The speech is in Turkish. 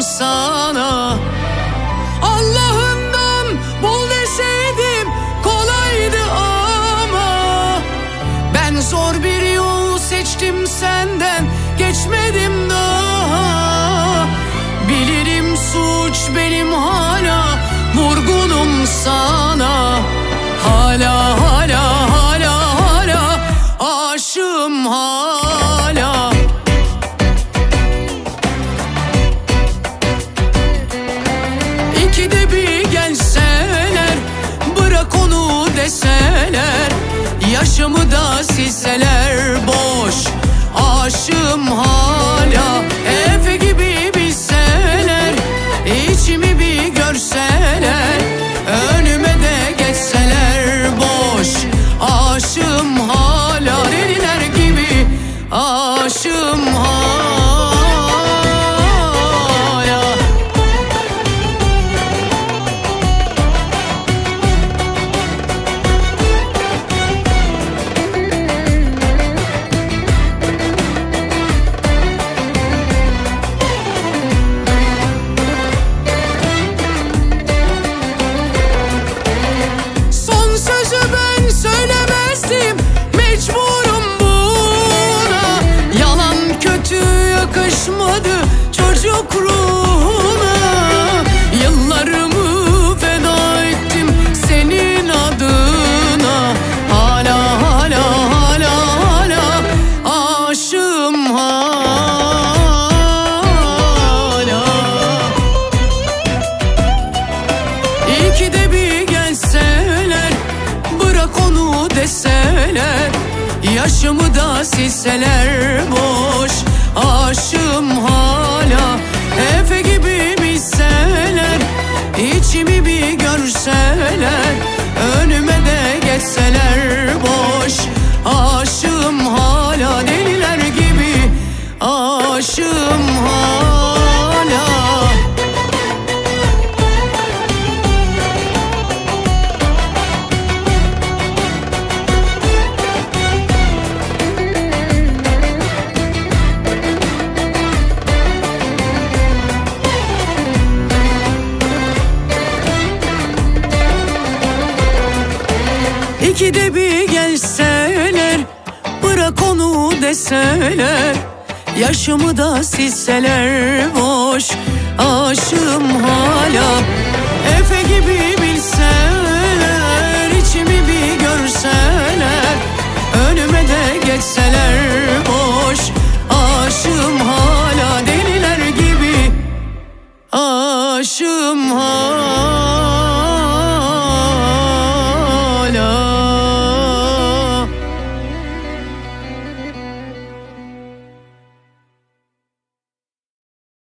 sana. Allah'ından bul deseydim kolaydı ama ben zor bir yol seçtim, senden geçmedim daha. Bilirim suç benim, hala vurgunum sana. Hala hala hala hala aşığım hala. İkide bir gelseler, bırak onu deseler, yaşımı da silseler boş. Aşığım hala. Efe gibi bilseler, içimi bir görseler, önüme de geçseler boş. Aşığım hala, deliler gibi aşığım hala. Yakışmadı çocukluğuna, yıllarımı feda ettim senin adına. Hala hala hala hala aşığım hala. İkide bir gelseler, bırak onu deseler, yaşımı da silseler boş. Aşığım hala. Efe gibi bilseler, içimi bir görseler, önüme de geçseler boş. Aşığım hala, deliler gibi aşığım hala. İkide bir gelseler, bırak onu deseler, yaşımı da silseler boş. Aşığım hala. Efe gibi